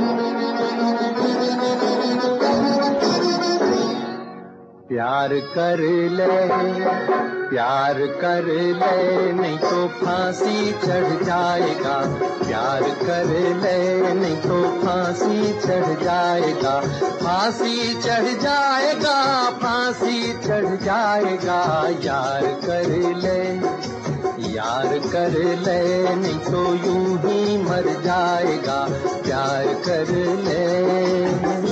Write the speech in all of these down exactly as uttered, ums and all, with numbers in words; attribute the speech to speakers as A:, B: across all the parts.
A: प्यार कर ले, प्यार कर ले, नहीं तो फांसी चढ़ जाएगा। प्यार कर ले, नहीं तो फांसी चढ़ जाएगा। फांसी चढ़ जाएगा, फांसी चढ़ जाएगा। यार कर ले, यार कर ले, नहीं तो यूं ही मर जाएगा। प्यार कर ले।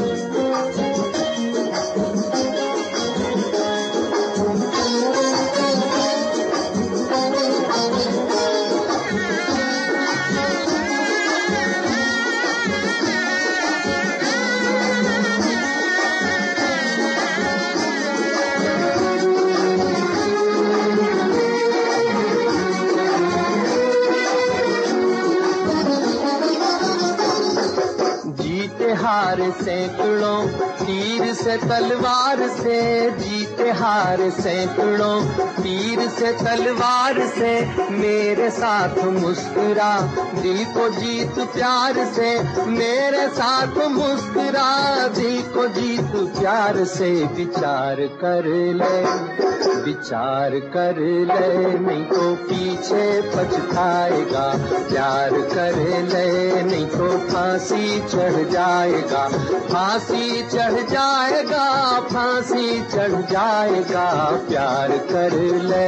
A: हार सैकड़ों तीर से तलवार से, जीते हार सैकड़ों तीर से तलवार से। मेरे साथ मुस्कुरा दिल को जीत प्यार से, मेरे साथ मुस्कुरा दिल को जीत प्यार से। विचार कर ले, विचार कर ले, नहीं तो पीछे पछताएगा। प्यार कर ले, नहीं तो फांसी चढ़ जाएगा। फांसी चढ़ जाएगा, फांसी चढ़ जाएगा। प्यार कर ले।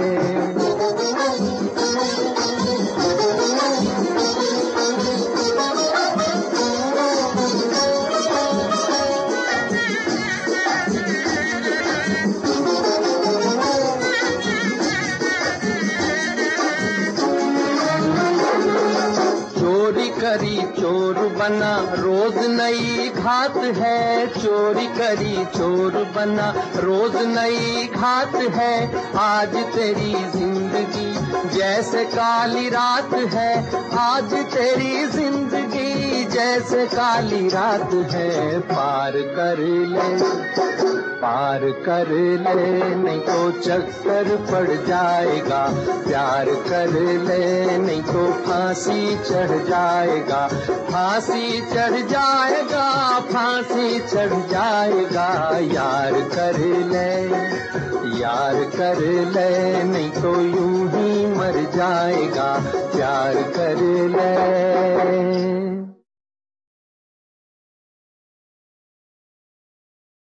A: करी चोर बना रोज नई घात है, चोरी करी चोर बना रोज नई घात है। आज तेरी जिंदगी जैसे काली रात है, आज तेरी जिंदगी जैसे काली रात है। पार कर ले, पार कर ले, नहीं तो चक्कर पड़ जाएगा। प्यार कर ले, नहीं तो फांसी चढ़ जाएगा। फांसी चढ़ जाएगा, फांसी चढ़ जाएगा। यार कर ले, यार कर ले, नहीं तो यूं ही मर जाएगा। प्यार कर ले।